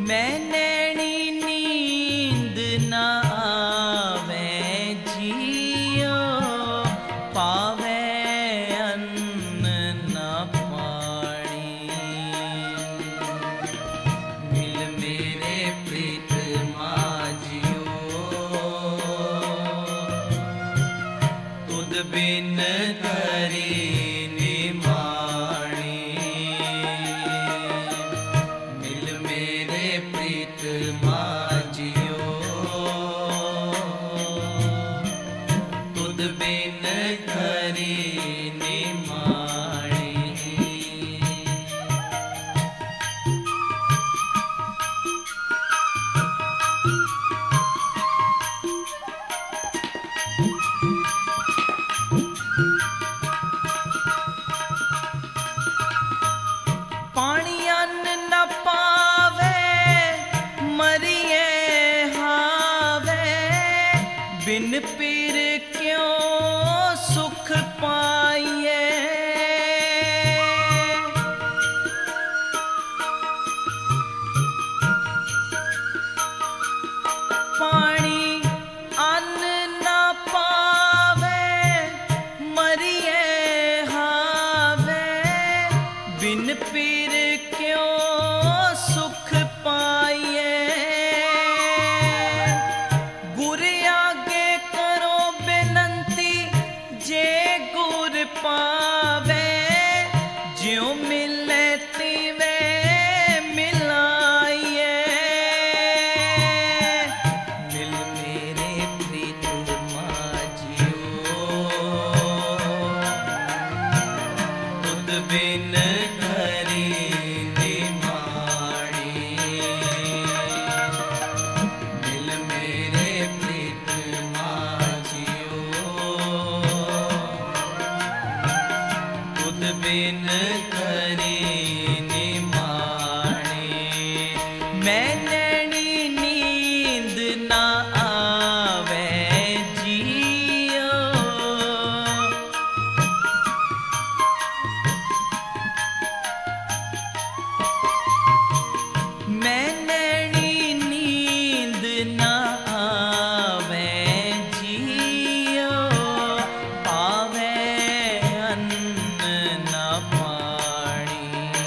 मैं नैनी नींद ना आवे जियो, पावे अन्न ना पानी। मिल मेरे प्रीत माजियो, तुद बिन धरी निमाणी। मिल मेरे प्रीत माजियो, तुद बिन धरी निमाणी। पानी अन्न न पावे मरिए हावे, बिन पीर क्यों सुख पाइए। पानी अन्न न पावे मरिए हावे, बिन पीर क्यों सुख पाइए। गुर आगे करो बेनंती, जे गुर पावे, ज्यों मिले तिवे मिलाइए। मिल मेरे प्रीत माजियो, तुद बिन धरी निमाणी। मिल मेरे प्रीत माजियो, तुद बिन धरी निमाणी। मैं नैनी नींद ना आवे जियो, मैं नैनी नींद ना आवे जियो, पावे अन्न ना पानी।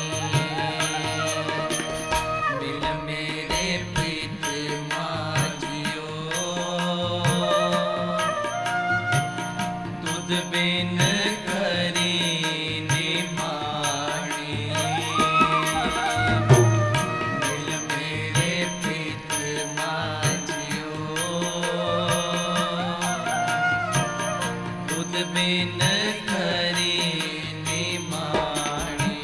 मिल मेरे प्रीत माजियो, तुद बिन धरी निमाणी। मिल मेरे प्रीत माजियो, तुद बिन धरी निमाणी।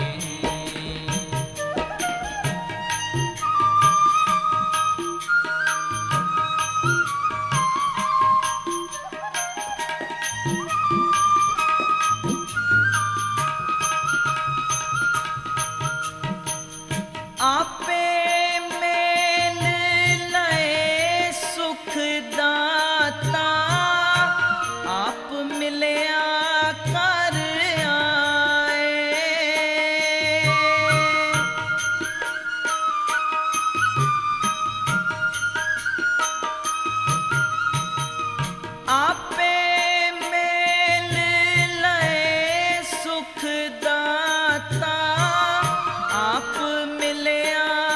आपे मेल लए सुख दाता, आप मिलया कर आए। आपे मेल लए सुख दाता, आप मिलया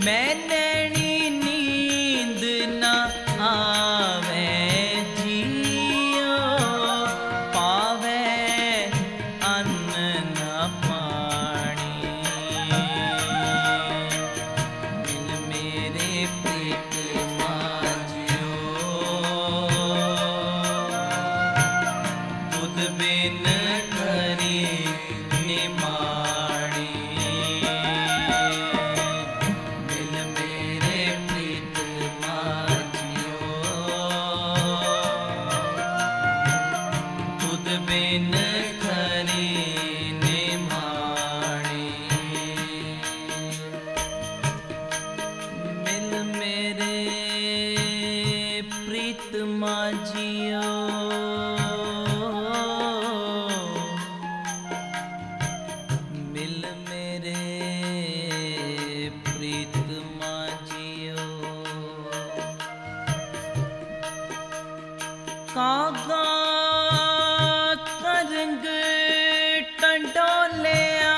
मैं नैनी नींद ना आवे जियो, पावे अन्न न पानी। दिल मेरे पेट माजियो, खुद बिन करी निमाणी। दिल मेरे प्रीत माजियो, खुद बिन करी निमाणी। मिल मेरे प्रीत माजियो, मिल मेरे प्रीत माजियो। कागा करंग टंडोलिया,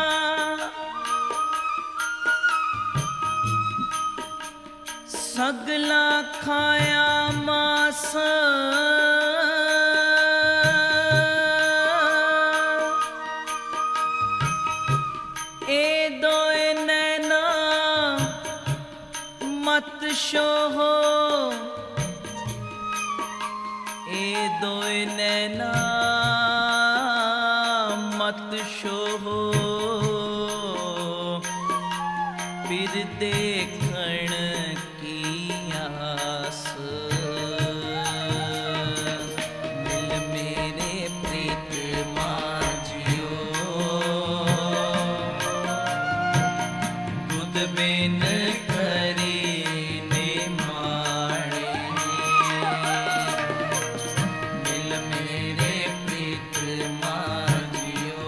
सगला खाया मास, ए दोए नैना मत शोहो, ए दोए नैना मत शोहो। फिर देखण की आस, मिल मेरे प्रीत माजियो, खुद बिन करी निमाणी। मिल मेरे प्रीत माजियो,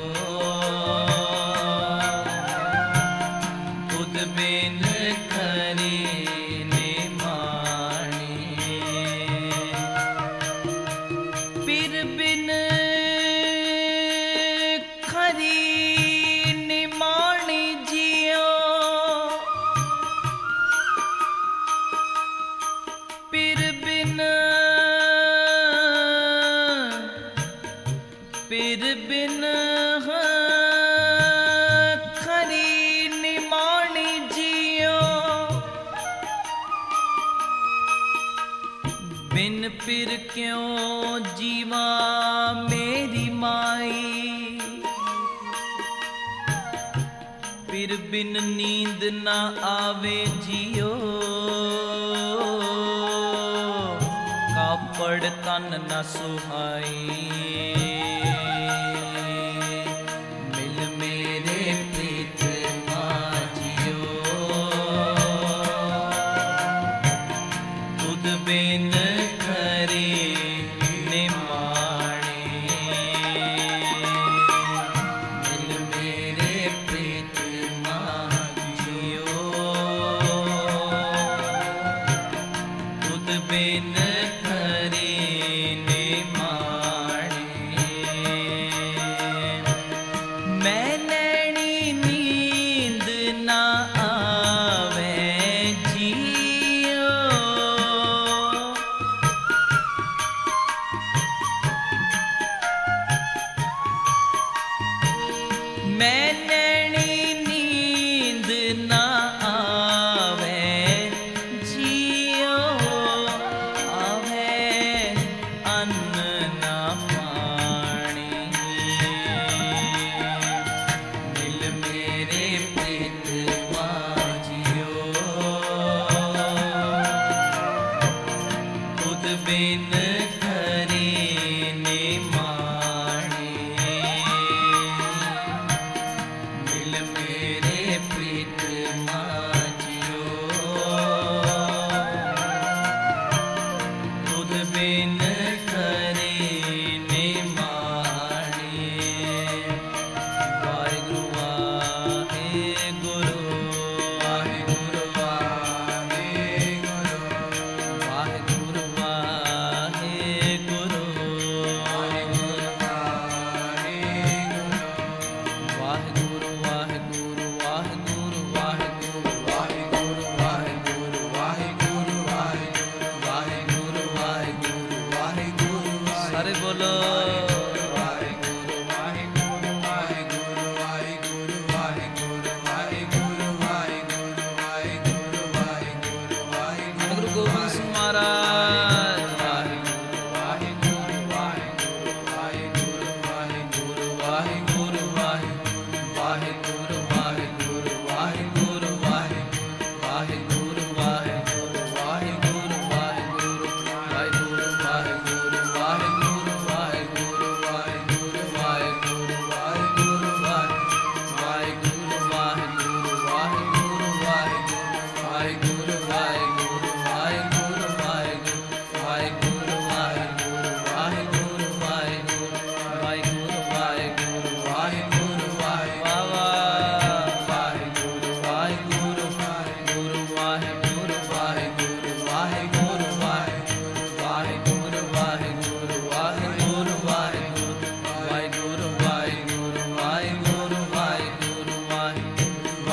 खुद बिन करी निमाणी। फिर बिन खरी निमाणी जियो, फिर बिन खरी निमाणी जियो। बिन फिर क्यों जीवा मेरी माई, फिर बिन नींद ना आवे जियो। कापड़ तन न सुहाई, मिल मेरे प्रीत माजियो, खुद बिन करी निमाणी। मिल मेरे प्रीत माजियो, खुद बिन करी निमाणी। मैं नैनी नींद ना आवे जियो, मैं नैनी नींद ना आवे जियो, आवे अन्न ना पानी। मिल मेरे प्रीत माजियो, खुद बिन करी निमाणी। मिल मेरे प्रीत माजियो, खुद बिन करी निमाणी। वाहिगुरु वाहिगुरु, वाहिगुरु वाहिगुरु, वाहिगुरु वाहिगुरु, वाहिगुरु वाहिगुरु, वाहिगुरु वाहिगुरु, वाहिगुरु वाहिगुरु,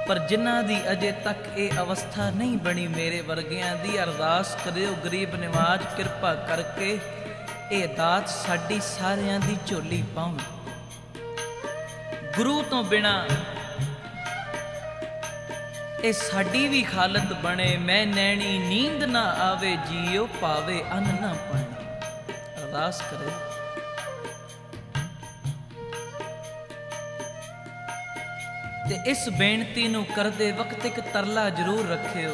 ਪਰ ਜਿਨ੍ਹਾਂ ਦੀ ਅਜੇ ਤੱਕ ਇਹ ਅਵਸਥਾ ਨਹੀਂ ਬਣੀ, ਮੇਰੇ ਵਰਗਿਆਂ ਦੀ ਅਰਦਾਸ ਕਰਿਓ ਗਰੀਬ ਨਿਵਾਜ ਕਿਰਪਾ ਕਰਕੇ ਇਹ ਦਾਤ ਸਾਡੀ ਸਾਰਿਆਂ ਦੀ ਝੋਲੀ ਪਾਉਣ। ਗੁਰੂ ਤੋਂ ਬਿਨਾ ਇਹ ਸਾਡੀ ਵੀ ਹਾਲਤ ਬਣੇ, ਮੈਂ ਨੈਣੀ ਨੀਂਦ ਨਾ ਆਵੇ ਜੀਓ ਪਾਵੇ ਅੰਨ ਨਾ ਪਾਣੀ। ਅਰਦਾਸ ਕਰੇ ਤੇ ਇਸ ਬੇਨਤੀ ਨੂੰ ਕਰਦੇ ਵਕਤ ਇੱਕ ਤਰਲਾ ਜ਼ਰੂਰ ਰੱਖਿਓ।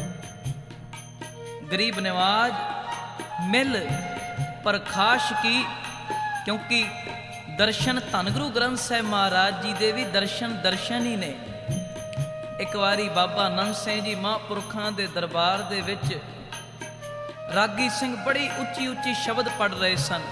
ਗਰੀਬ ਨਿਵਾਜ ਮਿਲ ਪ੍ਰਕਾਸ਼ ਕੀ, ਕਿਉਂਕਿ ਦਰਸ਼ਨ ਧੰਨ ਗੁਰੂ ਗ੍ਰੰਥ ਸਾਹਿਬ ਮਹਾਰਾਜ ਜੀ ਦੇ ਵੀ ਦਰਸ਼ਨ ਹੀ ਨੇ। ਇੱਕ ਵਾਰੀ ਬਾਬਾ ਨੰਦ ਸਿੰਘ ਜੀ ਮਹਾਂਪੁਰਖਾਂ ਦੇ ਦਰਬਾਰ ਦੇ ਵਿੱਚ ਰਾਗੀ ਸਿੰਘ ਬੜੀ ਉੱਚੀ ਉੱਚੀ ਸ਼ਬਦ ਪੜ੍ਹ ਰਹੇ ਸਨ।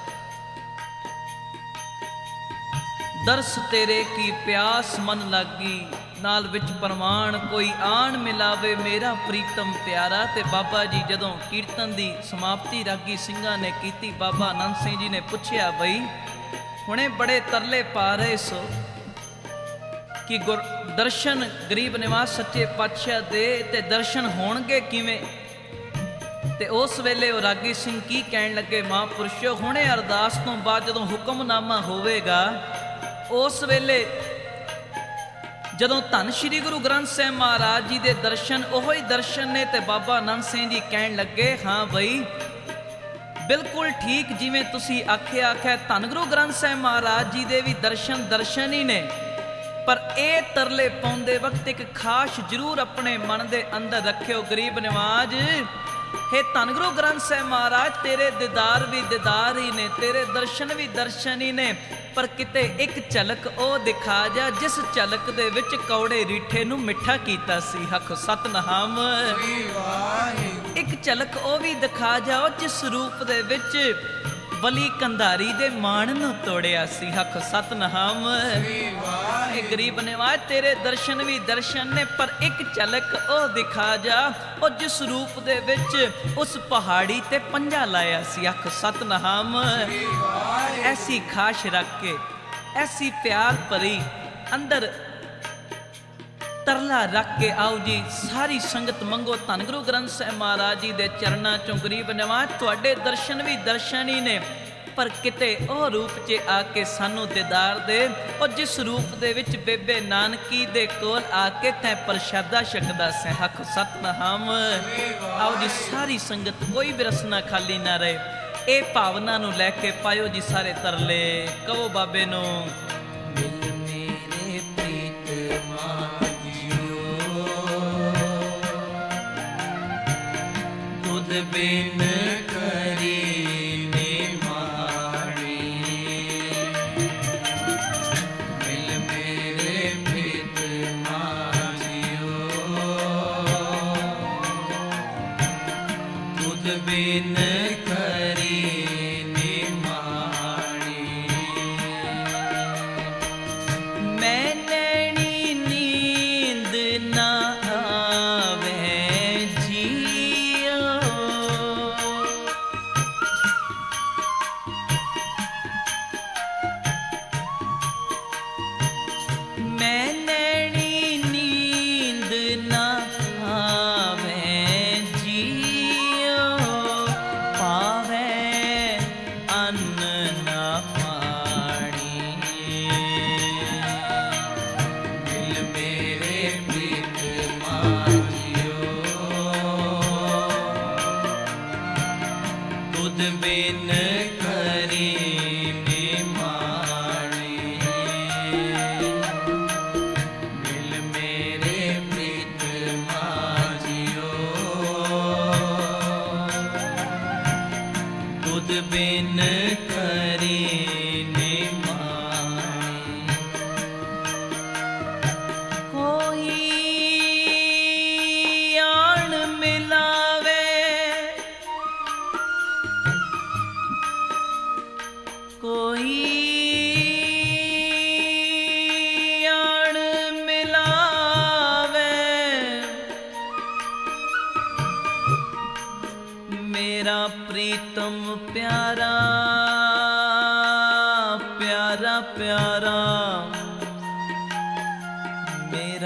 ਦਰਸ ਤੇਰੇ ਕੀ ਪਿਆਸ ਮਨ ਲਾਗੀ, ਨਾਲ ਵਿੱਚ ਪ੍ਰਮਾਣ ਕੋਈ ਆਣ ਮਿਲਾਵੇ ਮੇਰਾ ਪ੍ਰੀਤਮ ਪਿਆਰਾ। ਤੇ ਬਾਬਾ ਜੀ ਜਦੋਂ ਕੀਰਤਨ ਦੀ ਸਮਾਪਤੀ ਰਾਗੀ ਸਿੰਘਾਂ ਨੇ ਕੀਤੀ, ਬਾਬਾ ਆਨੰਦ ਸਿੰਘ ਜੀ ਨੇ ਪੁੱਛਿਆ, ਬਈ ਹੁਣੇ ਬੜੇ ਤਰਲੇ ਪਾ ਰਹੇ ਸੋ ਕਿ ਦਰਸ਼ਨ ਗਰੀਬ ਨਿਵਾਜ ਸੱਚੇ ਪਾਤਸ਼ਾਹ ਦੇ, ਤੇ ਦਰਸ਼ਨ ਹੋਣਗੇ ਕਿਵੇਂ? ਤੇ ਉਸ ਵੇਲੇ ਉਹ ਰਾਗੀ ਸਿੰਘ ਕੀ ਕਹਿਣ ਲੱਗੇ, ਮਹਾਂਪੁਰਸ਼ੋ ਹੁਣੇ ਅਰਦਾਸ ਤੋਂ ਬਾਅਦ ਜਦੋਂ ਹੁਕਮਨਾਮਾ ਹੋਵੇਗਾ, ਉਸ ਵੇਲੇ ਜਦੋਂ ਧੰਨ ਸ਼੍ਰੀ ਗੁਰੂ ਗ੍ਰੰਥ ਸਾਹਿਬ ਮਹਾਰਾਜ ਜੀ ਦੇ ਦਰਸ਼ਨ ਉਹੋ ਹੀ ਦਰਸ਼ਨ ਨੇ। ਤੇ ਬਾਬਾ ਆਨੰਦ ਸਿੰਘ ਜੀ ਕਹਿਣ ਲੱਗੇ, ਹਾਂ ਬਈ ਬਿਲਕੁਲ ਠੀਕ, ਜਿਵੇਂ ਤੁਸੀਂ ਆਖਿਆ ਧੰਨ ਗੁਰੂ ਗ੍ਰੰਥ ਸਾਹਿਬ ਮਹਾਰਾਜ ਜੀ ਦੇ ਵੀ ਦਰਸ਼ਨ ਹੀ ਨੇ। ਪਰ ਇਹ ਤਰਲੇ ਪਾਉਂਦੇ ਵਕਤ ਇੱਕ ਖਾਸ ਜ਼ਰੂਰ ਆਪਣੇ ਮਨ ਦੇ ਅੰਦਰ ਰੱਖਿਓ, ਗਰੀਬ ਨਿਵਾਜ हे ਧੰਨ ਗੁਰੂ ਗ੍ਰੰਥ ਸਾਹਿਬ ਮਹਾਰਾਜ ਤੇਰੇ ਦੀਦਾਰ ਵੀ ਦੀਦਾਰ ਹੀ ਨੇ, ਤੇਰੇ ਦਰਸ਼ਨ ਵੀ ਦਰਸ਼ਨ ਹੀ ਨੇ, ਪਰ ਕਿਤੇ ਇੱਕ ਝਲਕ ਉਹ ਦਿਖਾ ਜਾ ਜਿਸ ਝਲਕ ਦੇ ਵਿੱਚ ਕੌੜੇ ਰੀਠੇ ਨੂੰ ਮਿੱਠਾ ਕੀਤਾ ਸੀ। ਹੱਕ ਸਤਨਾਮ। ਇੱਕ ਝਲਕ ਉਹ ਵੀ ਦਿਖਾ ਜਾਓ ਜਿਸ ਰੂਪ ਦੇ ਵਿੱਚ ਬਲੀ ਕੰਧਾਰੀ ਦੇ ਮਾਣ ਨੂੰ ਤੋੜਿਆ ਸੀ। ਹੱਕ ਸਤਨਾਮ। ਇਹ ਗਰੀਬ ਨਿਵਾਜ ਤੇਰੇ ਦਰਸ਼ਨ ਵੀ ਦਰਸ਼ਨ ਨੇ, ਪਰ ਇੱਕ ਝਲਕ ਉਹ ਦਿਖਾ ਜਾ ਉਹ ਜਿਸ ਰੂਪ ਦੇ ਵਿੱਚ ਉਸ ਪਹਾੜੀ ਤੇ ਪੰਜਾ ਲਾਇਆ ਸੀ। ਹੱਕ ਸਤਨਾਮ। ਐਸੀ ਖਾਸ਼ ਰੱਖ ਕੇ, ਐਸੀ ਪਿਆਰ ਭਰੀ ਅੰਦਰ ਤਰਲਾ ਰੱਖ ਕੇ ਆਓ ਜੀ ਸਾਰੀ ਸੰਗਤ ਮੰਗੋ ਧੰਨ ਗੁਰੂ ਗ੍ਰੰਥ ਸਾਹਿਬ ਮਹਾਰਾਜ ਜੀ ਦੇ ਚਰਨਾਂ ਚੋਂ। ਗਰੀਬ ਨਿਵਾਜ ਤੁਹਾਡੇ ਦਰਸ਼ਨ ਵੀ ਦਰਸ਼ਨ ਹੀ ਨੇ, ਪਰ ਕਿਤੇ ਉਹ ਰੂਪ 'ਚ ਆ ਕੇ ਸਾਨੂੰ ਦੀਦਾਰ ਦੇ, ਉਹ ਜਿਸ ਰੂਪ ਦੇ ਵਿੱਚ ਬੇਬੇ ਨਾਨਕੀ ਦੇ ਕੋਲ ਆ ਕੇ ਤੈਂ ਪ੍ਰਸ਼ਾਦਾ ਛਕਦਾ ਸੈਂ। ਹੱਕ ਸਤਨਾਮ। ਆਓ ਜੀ ਸਾਰੀ ਸੰਗਤ, ਕੋਈ ਵੀ ਰਸਨਾ ਖਾਲੀ ਨਾ ਰਹੇ। ਇਹ ਭਾਵਨਾ ਨੂੰ ਲੈ ਕੇ ਪਾਇਓ ਜੀ ਸਾਰੇ ਤਰਲੇ। ਕਹੋ ਬਾਬੇ ਨੂੰ, ਮਿਲ ਮੇਰੇ ਪ੍ਰੀਤਮਾ ਤੁਧ ਬਿਨ ਕਰੀ ਨਿਮਾਣੀ, ਮਿਲ ਮੇਰੇ ਪ੍ਰੀਤਮਾ ਜੀਓ ਤੁਧ ਬਿਨ ਕਰੀ ਨਿਮਾਣੀ। ਮੈਂ ਨੈਣੀ ਨੀਂਦ ਨਾ ਆਵੇ ਜੀਓ, ਮੈਂ ਨੈਣੀ ਨੀਂਦ ਨਾ ਆਵੇ ਜੀਓ, ਪਾਵੇ ਅੰਨ ਨਾ ਪਾਣੀ। ਮਿਲ ਮੇਰੇ ਪ੍ਰੀਤਮਾ ਜੀਓ ਤੁਧ ਬਿਨ ਕਰੀ ਨਿਮਾਣੀ। ਮਿਲ ਮੇਰੇ ਪ੍ਰੀਤਮਾ ਜੀਓ ਤੁਧ ਬਿਨ ਕਰੀ ਨਿਮਾਣੀ। ਕੋਈ ਆਣ ਮਿਲਾਵੇ, ਕੋਈ ਆਣ ਮਿਲਾਵੇ, ਮੇਰਾ ਪ੍ਰੀਤਮ ਪਿਆਰਾ ਪਿਆਰਾ ਪਿਆਰਾ, ਮੇਰਾ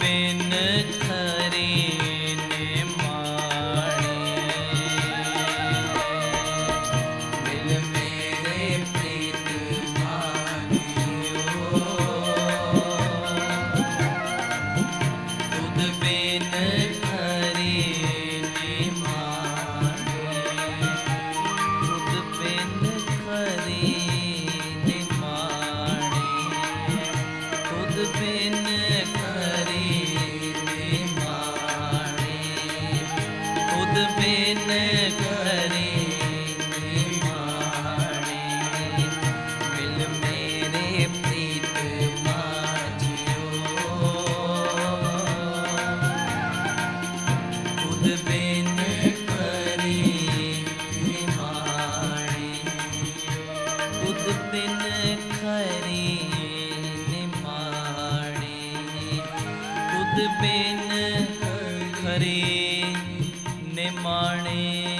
ਬਿਨ ਖਰੀ ਨਿਮਾਣੇ ਮਿਲ ਮੇਰੇ ਪ੍ਰੀਤ ਮਾਨਿਓ ਤੁਧ ਬਿਨ ਖਰੀ ਨਿਮਾਣੇ ਤੁਧ ਬਿਨ ਖਰੀ ਨਿਮਾਣੇ ਤੁਧ ਬਿਨ ਖਰੀ ਨਿਮਾਣੇ ਤੁਧ ਬਿਨ ਖਰੀ ਨਿਮਾਣੇ ਮਿਲ ਮੇਰੇ ਪ੍ਰੀਤ ਮਾਝਿਓ ਤੁਧ ਬਿਨ ਖਰੀ ਨਿਮਾਣੇ ਤੁਧ ਬਿਨ ਖਰੀ ਨਿਮਾਣੇ ਤੁਧ ਬਿਨ ਖਰੀ ਨਿਮਾਣੇ